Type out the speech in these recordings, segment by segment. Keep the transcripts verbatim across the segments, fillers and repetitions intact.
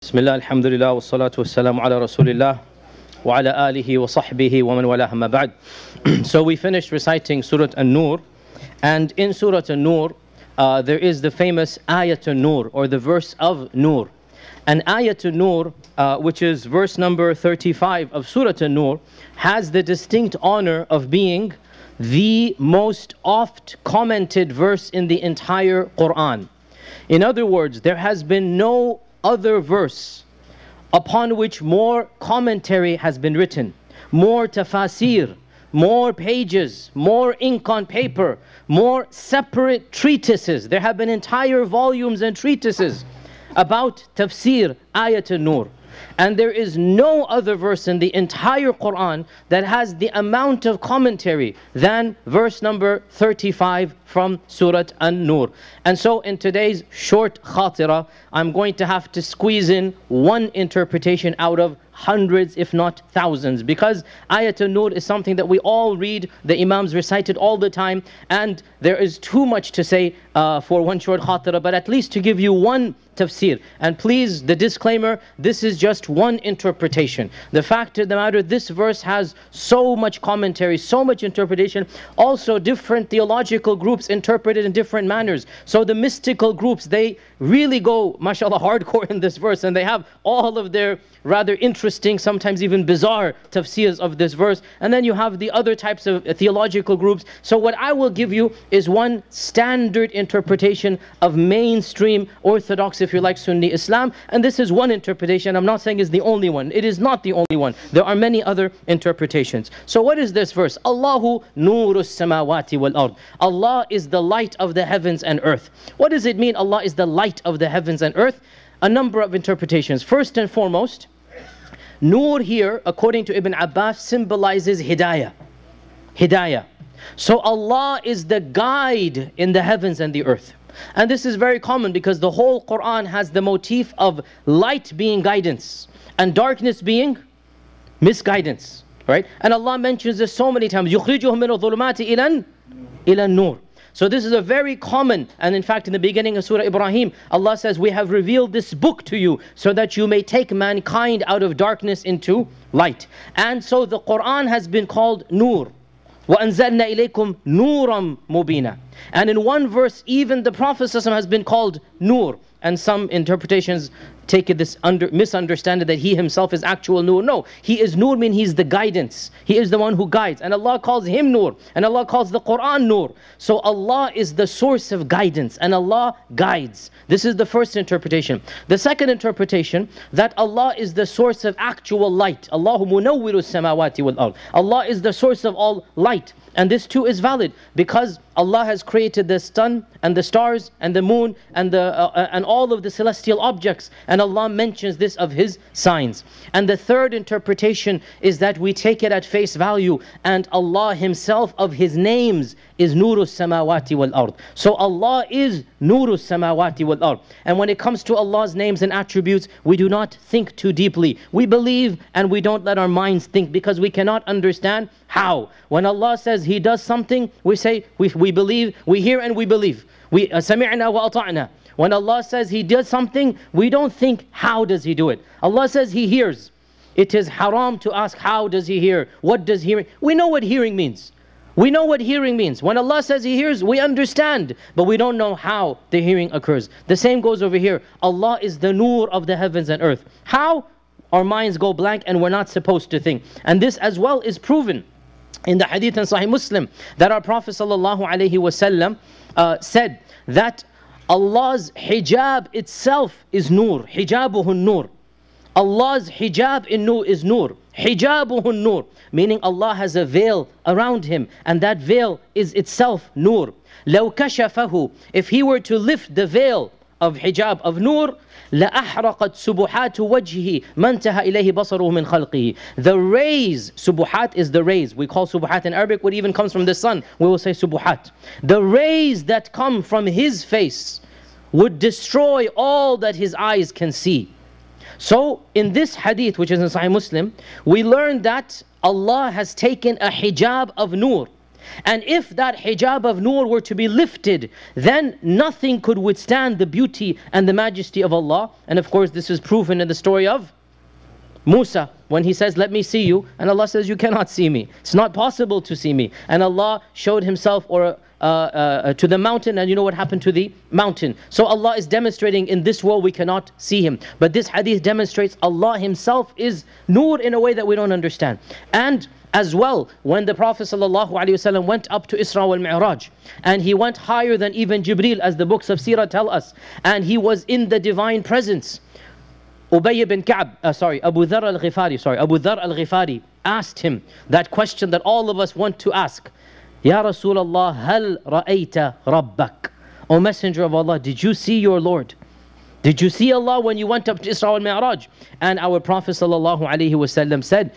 Bismillah, alhamdulillah, wa salatu wa salamu ala rasulillah wa ala alihi wa sahbihi wa man walaha ma ba'd. So we finished reciting Surah An-Nur, and in Surah An-Nur uh, there is the famous Ayat An-Nur, or the verse of Nur. And Ayat An-Nur, uh, which is verse number thirty-five of Surah An-Nur, has the distinct honor of being the most oft commented verse in the entire Quran. In other words, there has been no other verse upon which more commentary has been written, more tafasir, more pages, more ink on paper, more separate treatises. There have been entire volumes and treatises about tafsir Ayat An-Nur. And there is no other verse in the entire Quran that has the amount of commentary than verse number thirty-five from Surah An-Nur. And so in today's short khatira, I'm going to have to squeeze in one interpretation out of hundreds, if not thousands, because Ayat An-Nur is something that we all read, the Imams recite it all the time, and there is too much to say uh, for one short khatira, but at least to give you one tafsir. And please, the disclaimer, this is just one interpretation. The fact of the matter, this verse has so much commentary, so much interpretation. Also, different theological groups interpret it in different manners. So the mystical groups, they really go, mashallah, hardcore in this verse, and they have all of their rather interesting, sometimes even bizarre tafsirs of this verse. And then you have the other types of theological groups. So what I will give you is one standard interpretation of mainstream orthodox, if you like, Sunni Islam. And this is one interpretation. I'm not saying it's the only one. It is not the only one. There are many other interpretations. So what is this verse? Allahu nurus samawati wal ard. Allah is the light of the heavens and earth. What does it mean, Allah is the light of the heavens and earth? A number of interpretations. First and foremost, Nur here, according to Ibn Abbas, symbolizes Hidayah. Hidayah. So Allah is the guide in the heavens and the earth. And this is very common because the whole Quran has the motif of light being guidance and darkness being misguidance. Right? And Allah mentions this so many times. يُخْرِجُهُم مِّنَ الظُّلُمَاتِ إِلَى النُّورِ. So this is a very common, and in fact in the beginning of Surah Ibrahim, Allah says, we have revealed this book to you so that you may take mankind out of darkness into light. And so the Quran has been called Nur. وَأَنزَلْنَا إِلَيْكُمْ نُورًا مُبِينًا. And in one verse, even the Prophet ﷺ has been called Nur. And some interpretations take it this under, misunderstand it that he himself is actual Nur. No, he is Nur, mean he's the guidance. He is the one who guides. And Allah calls him Nur. And Allah calls the Quran Nur. So Allah is the source of guidance. And Allah guides. This is the first interpretation. The second interpretation, that Allah is the source of actual light. Allahu munawwiru samawati wal ard. Allah is the source of all light. And this too is valid because Allah has created the sun and the stars and the moon and the uh, and all of the celestial objects, and Allah mentions this of His signs. And the third interpretation is that we take it at face value, and Allah Himself of His names is Nurus Samawati wal Ard. So Allah is Nurus Samawati wal Ard. And when it comes to Allah's names and attributes, we do not think too deeply. We believe and we don't let our minds think because we cannot understand how. When Allah says He does something, we say, we, we believe, we hear and we believe. We sami'na wa ata'na. When Allah says He does something, we don't think, how does He do it? Allah says He hears. It is haram to ask, how does He hear? What does hearing? We know what hearing means. We know what hearing means. When Allah says He hears, we understand, but we don't know how the hearing occurs. The same goes over here. Allah is the nur of the heavens and earth. How? Our minds go blank and we're not supposed to think. And this as well is proven in the hadith in Sahih Muslim, that our Prophet sallallahu alaihi wasallam uh, said that Allah's hijab itself is nur. Hijabuhu nur. Allah's hijab in nur is nur. Hijabuhu nur. Meaning Allah has a veil around Him, and that veil is itself nur. لو كشفه, if He were to lift the veil of hijab of nur, لأحرقت سبحات وجهه ما انتهى إليه بصره من خلقه. The rays, subuhat is the rays. We call subuhat in Arabic what even comes from the sun. We will say subuhat. The rays that come from His face would destroy all that His eyes can see. So in this hadith, which is in Sahih Muslim, we learn that Allah has taken a hijab of nur And if that hijab of nur were to be lifted, then nothing could withstand the beauty and the majesty of Allah. And of course this is proven in the story of Musa, when he says, let me see you, and Allah says, you cannot see me. It's not possible to see me. And Allah showed himself or uh, uh, to the mountain, and you know what happened to the mountain. So Allah is demonstrating in this world we cannot see him. But this hadith demonstrates Allah himself is nur in a way that we don't understand. And as well, when the Prophet ﷺ went up to Isra wal Mi'raj, and he went higher than even Jibreel, as the books of Seerah tell us, and he was in the divine presence, Ubay ibn Ka'b, uh, sorry, Abu Dharr al-Ghifari, sorry, Abu Dharr al-Ghifari asked him that question that all of us want to ask. Ya Rasulullah, hal ra'ayta rabbak? O Messenger of Allah, did you see your Lord? Did you see Allah when you went up to Isra wal Mi'raj? And our Prophet sallallahu alaihi wasallam said,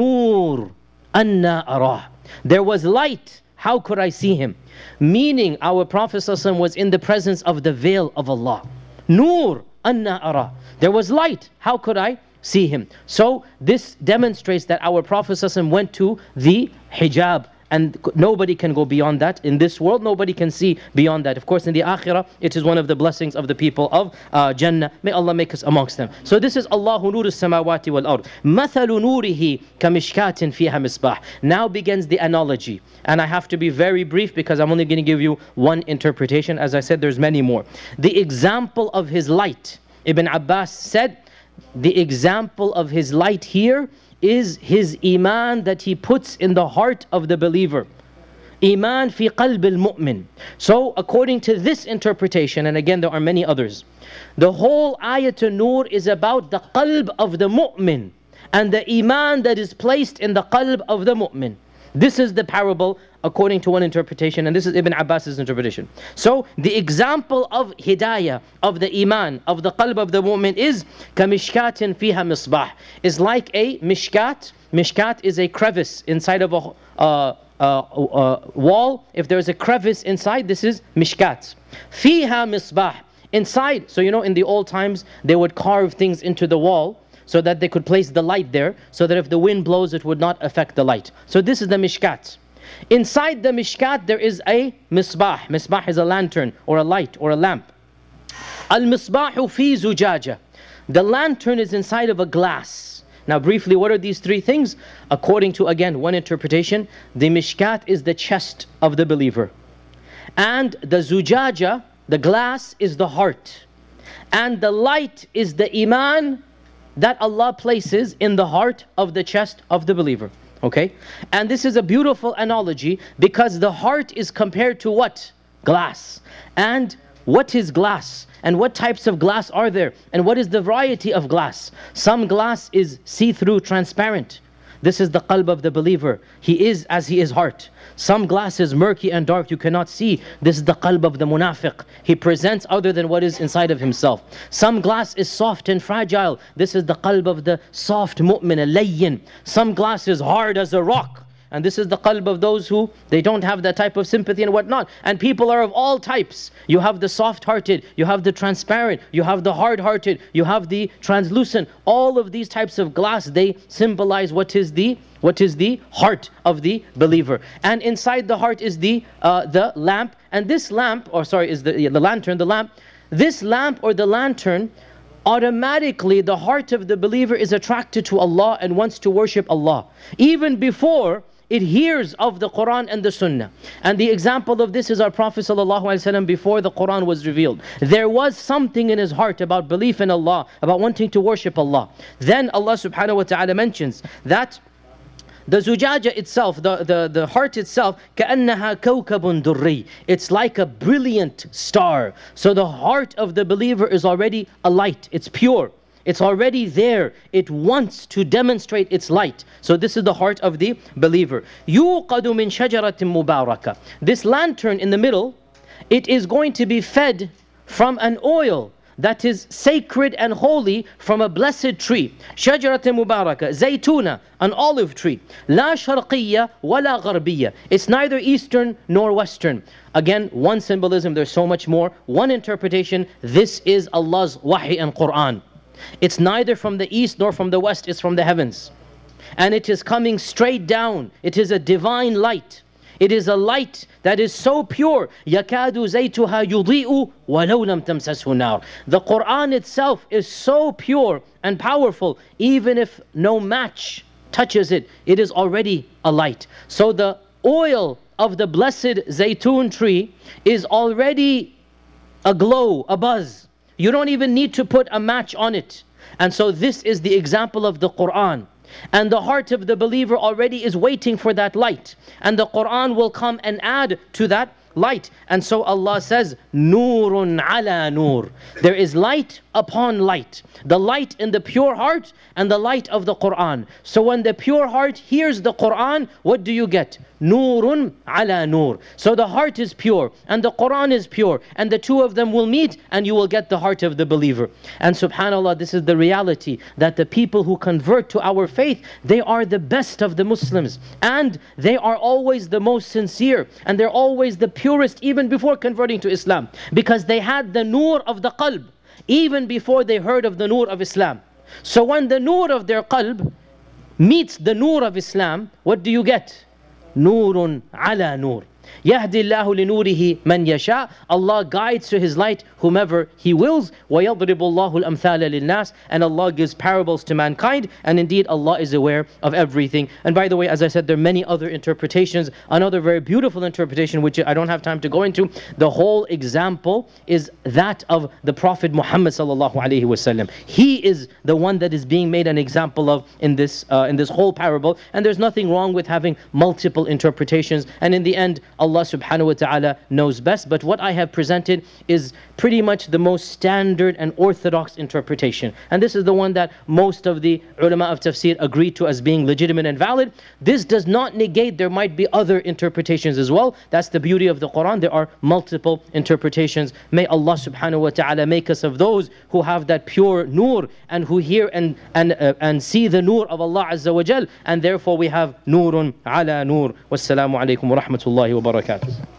Nur anna arah. There was light, how could I see him? Meaning our Prophet sallallahu alaihi wasallam was in the presence of the veil of Allah. Nur anna ara. There was light, how could I see him? So this demonstrates that our Prophet ﷺ went to the hijab, and nobody can go beyond that. In this world, nobody can see beyond that. Of course, in the akhirah, it is one of the blessings of the people of uh, Jannah. May Allah make us amongst them. So this is Allahu nuru samawati wal ard. Mathalu nurihi kamishkatin fiha misbah. Now begins the analogy. And I have to be very brief because I'm only going to give you one interpretation. As I said, there's many more. The example of his light, Ibn Abbas said, the example of his light here is his iman that he puts in the heart of the believer. Iman fi qalb al-mu'min. So according to this interpretation, and again there are many others, the whole ayat an-nur is about the qalb of the mu'min and the iman that is placed in the qalb of the mu'min. This is the parable according to one interpretation, and this is Ibn Abbas's interpretation. So the example of hidayah, of the iman, of the qalb of the mu'min is kamishkatin fiha misbah. Is like a mishkat. Mishkat is a crevice inside of a uh, uh, uh, wall. If there is a crevice inside, this is mishkat. Fiha misbah. Inside, so you know in the old times they would carve things into the wall so that they could place the light there, so that if the wind blows it would not affect the light. So this is the mishkat. Inside the mishkat there is a misbah. Misbah is a lantern or a light or a lamp. Al-misbahu fi zujaja. The lantern is inside of a glass. Now briefly, what are these three things? According to, again, one interpretation, the mishkat is the chest of the believer. And the zujaja, the glass, is the heart. And the light is the iman that Allah places in the heart of the chest of the believer. Okay? And this is a beautiful analogy because the heart is compared to what? Glass. And what is glass? And what types of glass are there? And what is the variety of glass? Some glass is see-through, transparent. This is the qalb of the believer. He is as he is heart. Some glass is murky and dark, you cannot see. This is the qalb of the munafiq. He presents other than what is inside of himself. Some glass is soft and fragile. This is the qalb of the soft mu'min, al-layyin. Some glass is hard as a rock. And this is the qalb of those who, they don't have that type of sympathy and whatnot. And people are of all types. You have the soft-hearted, you have the transparent, you have the hard-hearted, you have the translucent. All of these types of glass, they symbolize what is the what is the heart of the believer. And inside the heart is the uh, the lamp. And this lamp, or sorry, is the, the lantern, the lamp. This lamp or the lantern, automatically the heart of the believer is attracted to Allah and wants to worship Allah. Even before it hears of the Quran and the Sunnah. And the example of this is our Prophet ﷺ before the Quran was revealed. There was something in his heart about belief in Allah, about wanting to worship Allah. Then Allah subhanahu wa ta'ala mentions that the zujaja itself, the, the, the heart itself, كَأَنَّهَا كَوْكَبٌ دُرِّي. It's like a brilliant star. So the heart of the believer is already a light. It's pure. It's already there. It wants to demonstrate its light. So this is the heart of the believer. يُوقَدُ مِنْ شَجَرَةٍ مُبَارَكَةٍ. This lantern in the middle, it is going to be fed from an oil that is sacred and holy from a blessed tree. شَجَرَةٍ مُبَارَكَةٍ زَيْتُونَ, an olive tree. لَا شَرْقِيَّةٍ وَلَا غَرْبِيَّةٍ. It's neither eastern nor western. Again, one symbolism, there's so much more. One interpretation, this is Allah's wahi and Quran. It's neither from the east nor from the west, it's from the heavens. And it is coming straight down. It is a divine light. It is a light that is so pure. يَكَادُ زَيْتُهَا يُضِيءُ وَلَوْ لَمْ تَمْسَسْهُ نَارٌ. The Quran itself is so pure and powerful, even if no match touches it, it is already a light. So the oil of the blessed zaytun tree is already a glow, a buzz. You don't even need to put a match on it. And so this is the example of the Quran. And the heart of the believer already is waiting for that light. And the Quran will come and add to that light. And so Allah says, Nurun ala nur. There is light upon light. The light in the pure heart and the light of the Quran. So when the pure heart hears the Quran, what do you get? Nurun ala nur. So the heart is pure and the Quran is pure, and the two of them will meet and you will get the heart of the believer. And subhanAllah, this is the reality, that the people who convert to our faith, they are the best of the Muslims, and they are always the most sincere, and they're always the purest even before converting to Islam, because they had the nur of the qalb even before they heard of the nur of Islam. So when the nur of their qalb meets the nur of Islam, what do you get? Nurun ala nur. يهدي الله لنوره من يشاء. Allah guides to His light whomever He wills. ويضرب الله الأمثال للناس. And Allah gives parables to mankind. And indeed Allah is aware of everything. And by the way, as I said, there are many other interpretations. Another very beautiful interpretation, which I don't have time to go into. The whole example is that of the Prophet Muhammad sallallahu alaihi wasallam. He is the one that is being made an example of in this uh, in this whole parable. And there's nothing wrong with having multiple interpretations. And in the end, Allah subhanahu wa ta'ala knows best. But what I have presented is pretty much the most standard and orthodox interpretation. And this is the one that most of the ulama of tafsir agree to as being legitimate and valid. This does not negate there might be other interpretations as well. That's the beauty of the Quran. There are multiple interpretations. May Allah subhanahu wa ta'ala make us of those who have that pure nur and who hear and, and, uh, and see the nur of Allah Azza wa Jal. And therefore we have nurun ala nur. Wassalamu alaikum wa rahmatullahi wa barakatuh.